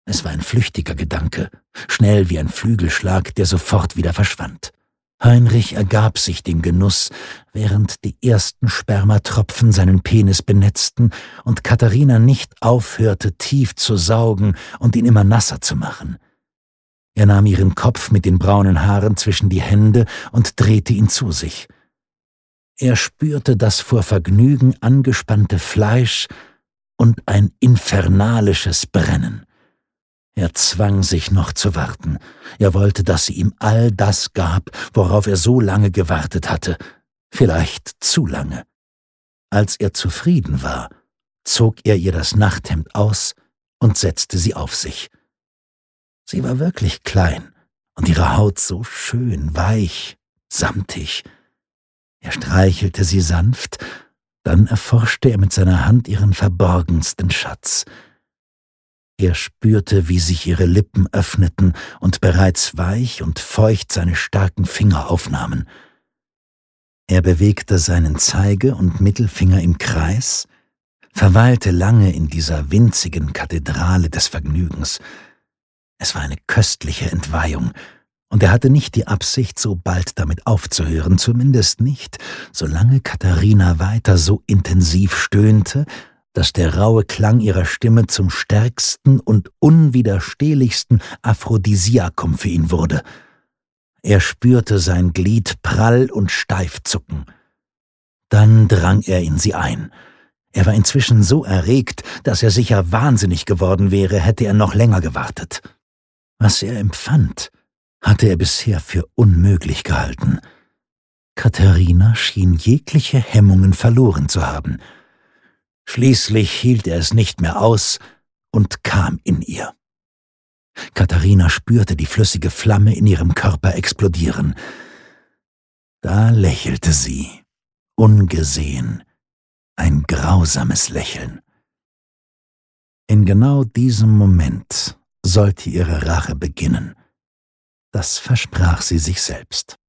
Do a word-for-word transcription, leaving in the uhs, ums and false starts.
Es war ein flüchtiger Gedanke, schnell wie ein Flügelschlag, der sofort wieder verschwand. Heinrich ergab sich dem Genuss, während die ersten Spermatropfen seinen Penis benetzten und Katharina nicht aufhörte, tief zu saugen und ihn immer nasser zu machen. Er nahm ihren Kopf mit den braunen Haaren zwischen die Hände und drehte ihn zu sich. Er spürte das vor Vergnügen angespannte Fleisch und ein infernalisches Brennen. Er zwang sich noch zu warten. Er wollte, dass sie ihm all das gab, worauf er so lange gewartet hatte. Vielleicht zu lange. Als er zufrieden war, zog er ihr das Nachthemd aus und setzte sie auf sich. Sie war wirklich klein und ihre Haut so schön weich, samtig. Er streichelte sie sanft, dann erforschte er mit seiner Hand ihren verborgensten Schatz. Er spürte, wie sich ihre Lippen öffneten und bereits weich und feucht seine starken Finger aufnahmen. Er bewegte seinen Zeige- und Mittelfinger im Kreis, verweilte lange in dieser winzigen Kathedrale des Vergnügens. Es war eine köstliche Entweihung, und er hatte nicht die Absicht, so bald damit aufzuhören, zumindest nicht, solange Katharina weiter so intensiv stöhnte, dass der raue Klang ihrer Stimme zum stärksten und unwiderstehlichsten Aphrodisiakum für ihn wurde. Er spürte sein Glied prall und steif zucken. Dann drang er in sie ein. Er war inzwischen so erregt, dass er sicher wahnsinnig geworden wäre, hätte er noch länger gewartet. Was er empfand, hatte er bisher für unmöglich gehalten. Katharina schien jegliche Hemmungen verloren zu haben. Schließlich hielt er es nicht mehr aus und kam in ihr. Katharina spürte die flüssige Flamme in ihrem Körper explodieren. Da lächelte sie, ungesehen, ein grausames Lächeln. In genau diesem Moment sollte ihre Rache beginnen. Das versprach sie sich selbst.